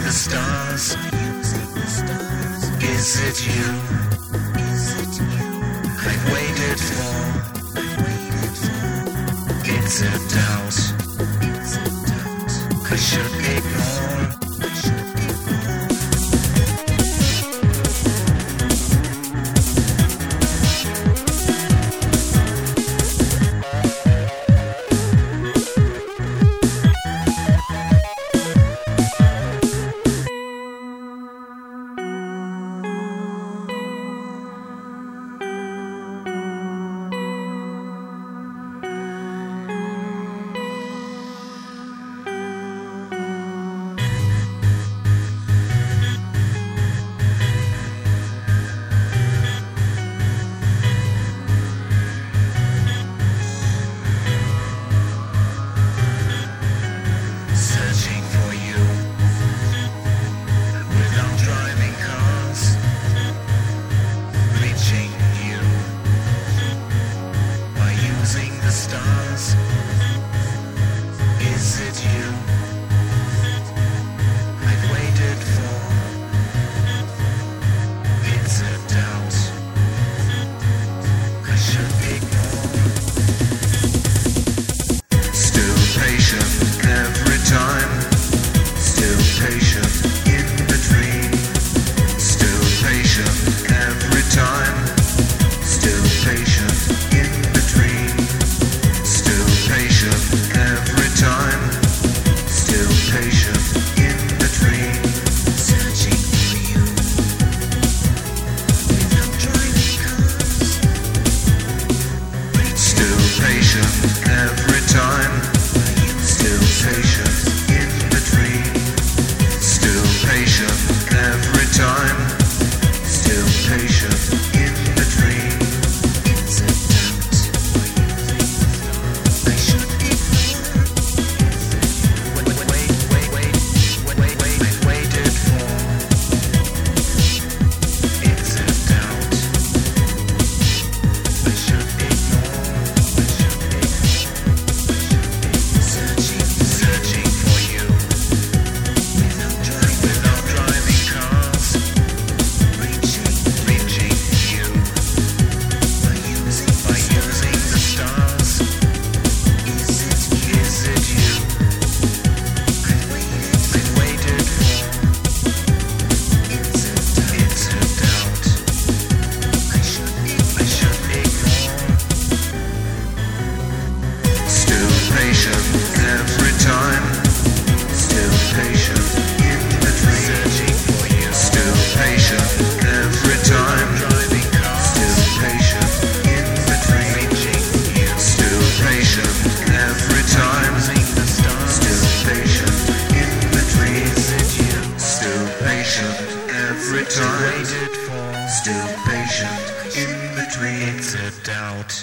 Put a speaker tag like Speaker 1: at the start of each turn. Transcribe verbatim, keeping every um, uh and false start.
Speaker 1: the stars? Is it you I've waited for? It's a doubt I should ignore. Stars, is it you I've waited for? It's a doubt I should ignore. Still patient every time, still patient in between, still patient every time, still patient in between. Patient every time, still patient in between. Searching for you without driving cars. Still patient every time, still patient in between. Still patient every time, still patient in between. It's a doubt I should every time, still patient in between. Searching for you, still patient every time, still patient in between. Still patient every time, still patient in between. Still patient every time, still patient in between. It's a doubt